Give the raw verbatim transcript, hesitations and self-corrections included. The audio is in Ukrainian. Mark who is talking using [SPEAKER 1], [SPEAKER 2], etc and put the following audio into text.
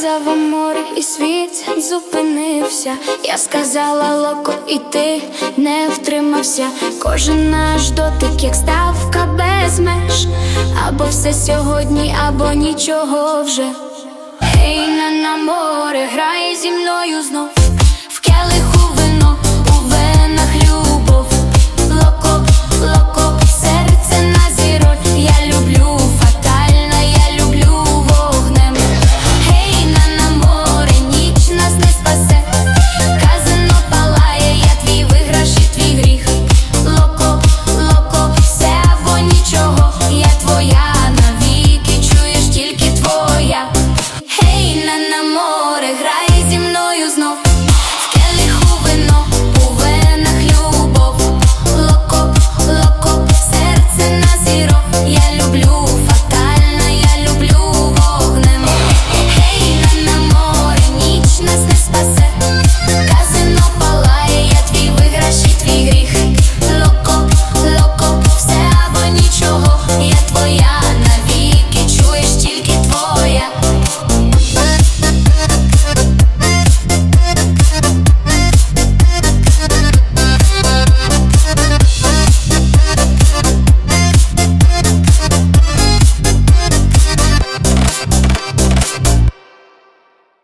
[SPEAKER 1] сказав море, і світ зупинився. Я сказала локо, і ти не втримався. Кожен наш дотик, як ставка без меж. Або все сьогодні, або нічого вже. Ей, на, на море, грай зі мною знов.